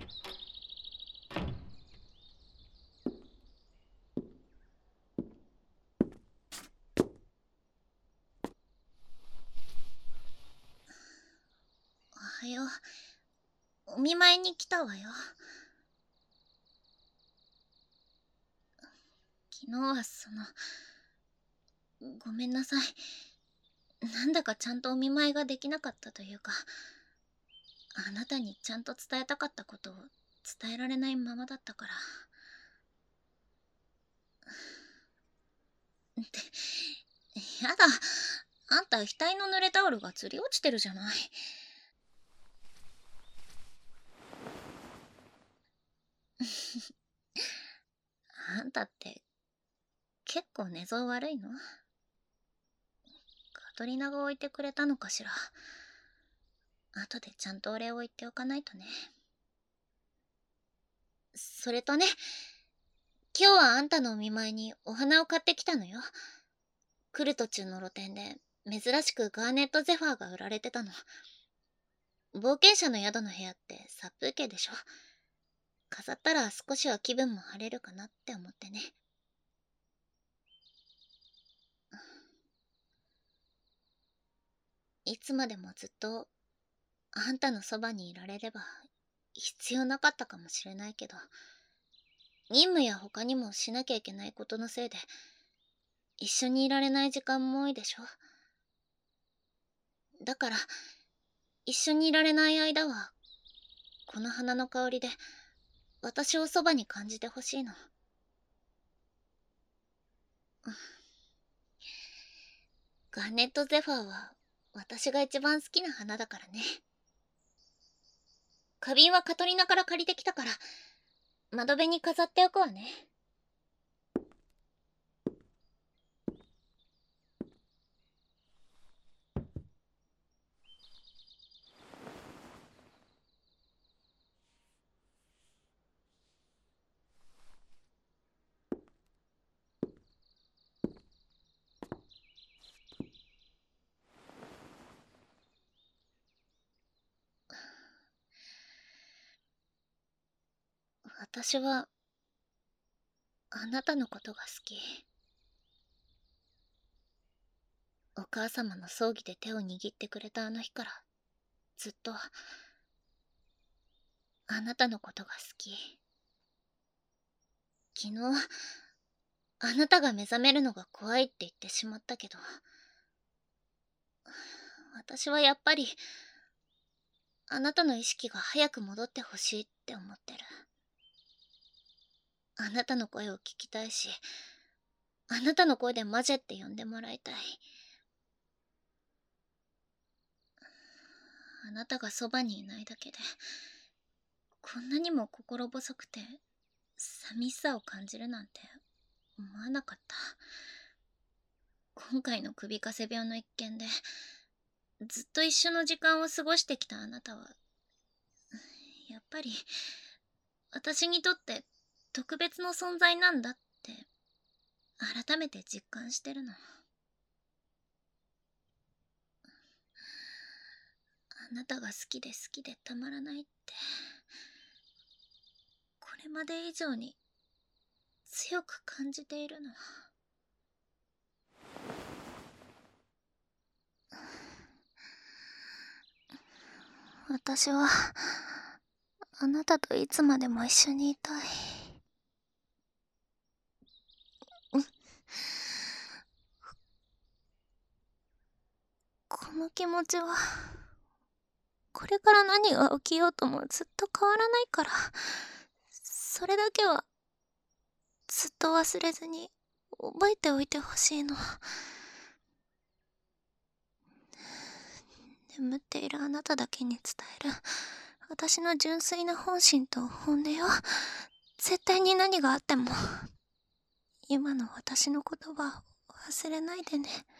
おはよう。お見舞いに来たわよ。昨日はごめんなさい。なんだかちゃんとお見舞いができなかったというか、あなたにちゃんと伝えたかったことを伝えられないままだったから。って、やだ。あんた額の濡れタオルがずり落ちてるじゃない。あんたって結構寝相悪いの？カトリナが置いてくれたのかしら。後でちゃんとお礼を言っておかないとね。それとね、今日はあんたのお見舞いにお花を買ってきたのよ。来る途中の露店で珍しくガーネットゼファーが売られてたの。冒険者の宿の部屋って殺風景でしょ。飾ったら少しは気分も晴れるかなって思ってね。いつまでもずっとあんたのそばにいられれば必要なかったかもしれないけど、任務や他にもしなきゃいけないことのせいで一緒にいられない時間も多いでしょ。だから一緒にいられない間はこの花の香りで私をそばに感じてほしいの。ガーネットゼファーは私が一番好きな花だからね。花瓶はカトリナから借りてきたから窓辺に飾っておくわね。私はあなたのことが好き。お母様の葬儀で手を握ってくれたあの日からずっとあなたのことが好き。昨日あなたが目覚めるのが怖いって言ってしまったけど、私はやっぱりあなたの意識が早く戻ってほしいって思ってる。あなたの声を聞きたいし、あなたの声でマジェって呼んでもらいたい。あなたがそばにいないだけでこんなにも心細くて寂しさを感じるなんて思わなかった。今回の首かせ病の一件でずっと一緒の時間を過ごしてきたあなたはやっぱり私にとって特別の存在なんだって改めて実感してるの。あなたが好きで好きでたまらないってこれまで以上に強く感じているの。私はあなたといつまでも一緒にいたい。この気持ちはこれから何が起きようともずっと変わらないから、それだけはずっと忘れずに覚えておいてほしいの。眠っているあなただけに伝える私の純粋な本心と本音よ。絶対に何があっても今の私の言葉を忘れないでね。